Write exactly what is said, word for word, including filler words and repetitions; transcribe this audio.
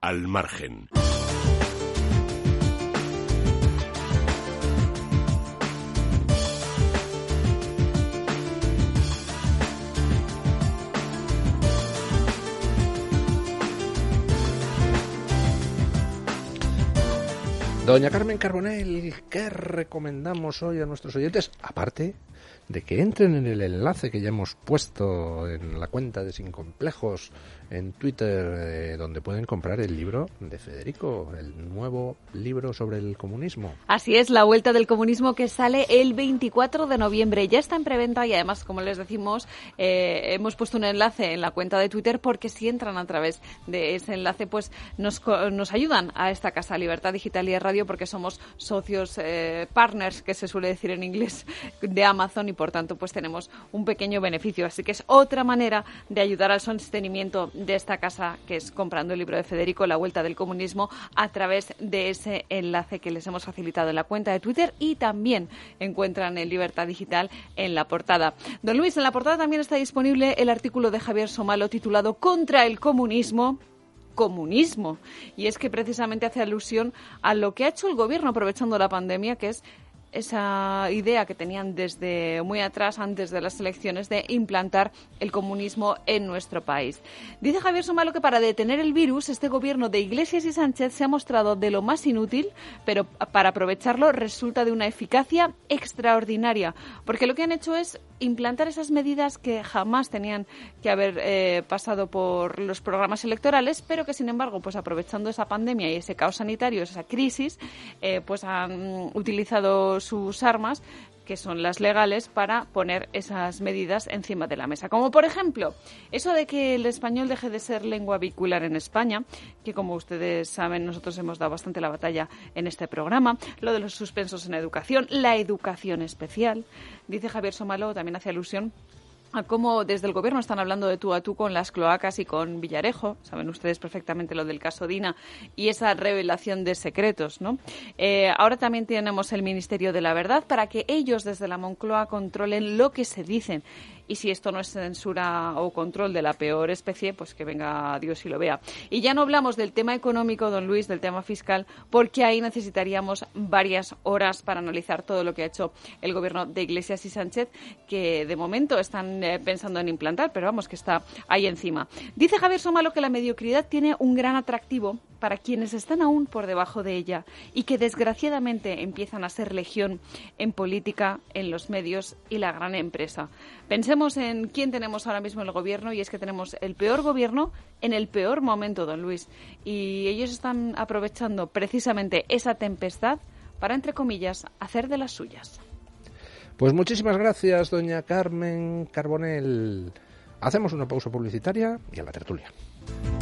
Al margen. Doña Carmen Carbonell, ¿qué recomendamos hoy a nuestros oyentes? Aparte de que entren en el enlace que ya hemos puesto en la cuenta de Sin Complejos en Twitter, eh, donde pueden comprar el libro de Federico, el nuevo libro sobre el comunismo. Así es, La Vuelta del Comunismo, que sale el veinticuatro de noviembre. Ya está en preventa y además, como les decimos, eh, hemos puesto un enlace en la cuenta de Twitter porque si entran a través de ese enlace, pues nos, nos ayudan a esta casa, Libertad Digital y Radio, porque somos socios, eh, partners, que se suele decir en inglés, de Amazon, y por tanto pues tenemos un pequeño beneficio. Así que es otra manera de ayudar al sostenimiento de esta casa, que es comprando el libro de Federico, La Vuelta del Comunismo, a través de ese enlace que les hemos facilitado en la cuenta de Twitter, y también encuentran en Libertad Digital en la portada. Don Luis, en la portada también está disponible el artículo de Javier Somalo titulado Contra el comunismo. Comunismo. Y es que precisamente hace alusión a lo que ha hecho el gobierno aprovechando la pandemia, que es esa idea que tenían desde muy atrás, antes de las elecciones, de implantar el comunismo en nuestro país. Dice Javier Somalo que para detener el virus, este gobierno de Iglesias y Sánchez se ha mostrado de lo más inútil, pero para aprovecharlo resulta de una eficacia extraordinaria, porque lo que han hecho es implantar esas medidas que jamás tenían que haber eh, pasado por los programas electorales, pero que sin embargo, pues aprovechando esa pandemia y ese caos sanitario, esa crisis, eh, pues han utilizado sus armas, que son las legales, para poner esas medidas encima de la mesa. Como por ejemplo, eso de que el español deje de ser lengua vehicular en España, que como ustedes saben, nosotros hemos dado bastante la batalla en este programa, lo de los suspensos en educación, la educación especial. Dice Javier Somalo, también hace alusión a cómo desde el gobierno están hablando de tú a tú con las cloacas y con Villarejo. Saben ustedes perfectamente lo del caso Dina y esa revelación de secretos, ¿no? Eh, ahora también tenemos el Ministerio de la Verdad para que ellos desde la Moncloa controlen lo que se dicen. Y si esto no es censura o control de la peor especie, pues que venga Dios y lo vea. Y ya no hablamos del tema económico, don Luis, del tema fiscal, porque ahí necesitaríamos varias horas para analizar todo lo que ha hecho el gobierno de Iglesias y Sánchez, que de momento están eh, pensando en implantar, pero vamos, que está ahí encima. Dice Javier Somalo que la mediocridad tiene un gran atractivo para quienes están aún por debajo de ella y que desgraciadamente empiezan a ser legión en política, en los medios y la gran empresa. Pensemos en quién tenemos ahora mismo en el gobierno, y es que tenemos el peor gobierno en el peor momento, don Luis, y ellos están aprovechando precisamente esa tempestad para, entre comillas, hacer de las suyas. Pues muchísimas gracias, doña Carmen Carbonell. Hacemos una pausa publicitaria y a la tertulia.